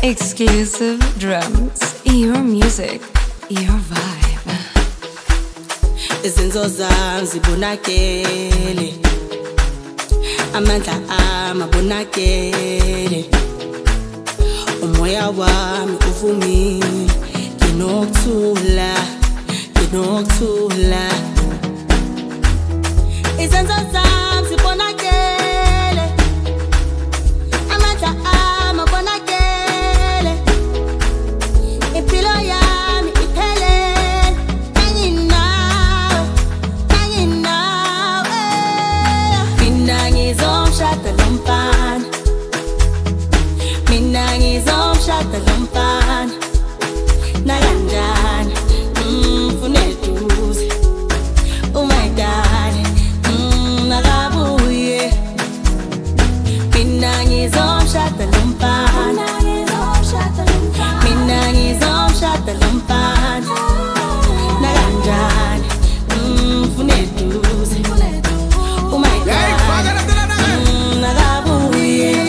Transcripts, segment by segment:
Exclusive drums, your music, your vibe. Izinzo zami zibonakele, amandla ami abonakele, umoya wami uvumile, nginokuthula, nginokuthula. Izinzo zami zibonakele, amandla ami abonakele, impilo yami iphelele, nginawe, nginawe. Mina ngizomshada lo mfana, mina ngizomshada lo mfana, nakanjani mfuna eduze, oh my darling, nakabuye. Mina ngizomshada lo mfana, mina ngizomshada lo mfana, nakanjani mfuna eduze, oh my darling, nakabuye.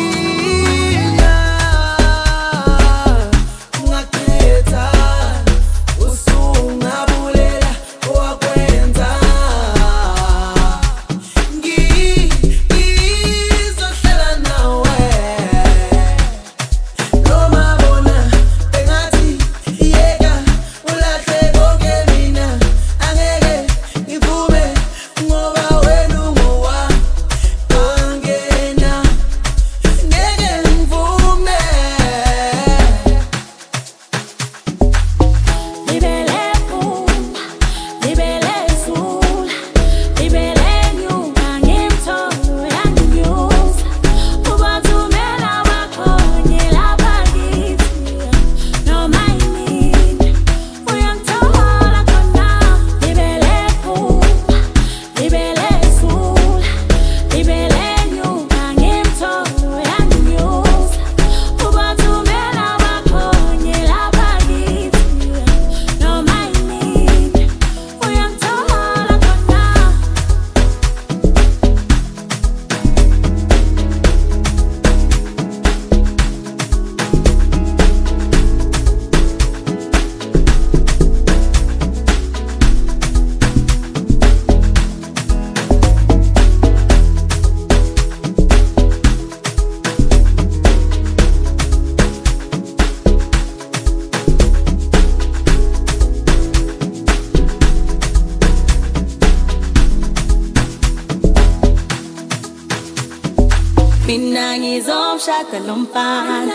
Mina ngizomshada lo mfana,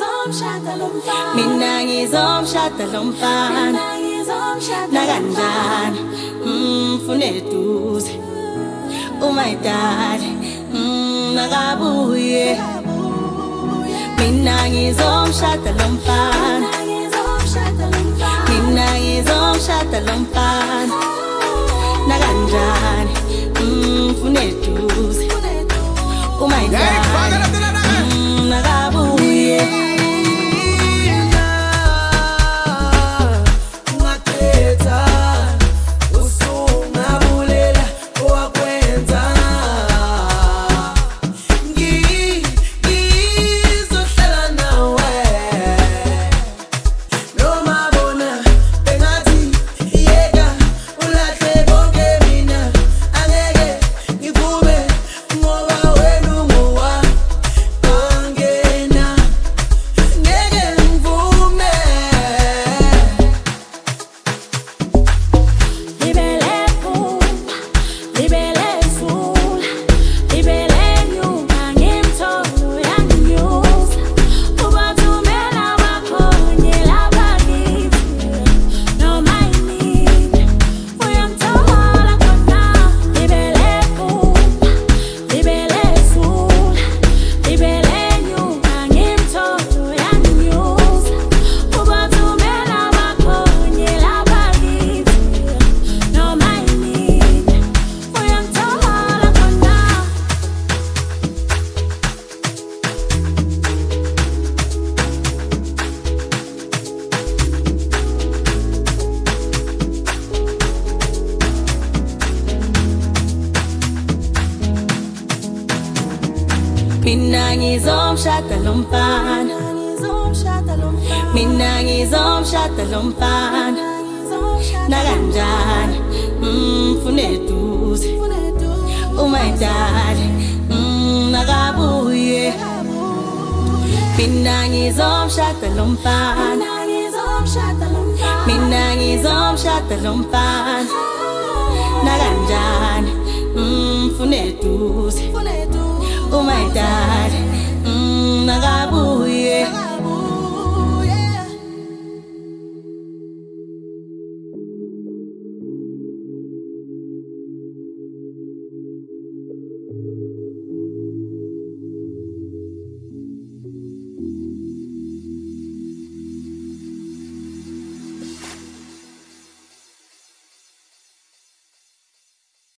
mina ngizomshada lo mfana, nakanjani mfuna eduze, oh my darling, nakabuye. Mina ngizomshada lo mfana, mina ngizomshada lo mfana, nakanjani mfuna eduze, oh my God, nakabuye. Mina ngizomshada lo mfana, mina ngizomshada lo mfana nakanjani mfune eduze uma idale nakabuye mina ngizomshada lo mfana mina ngizomshada lo mfana nakanjani mfune eduze uma idale nakabuye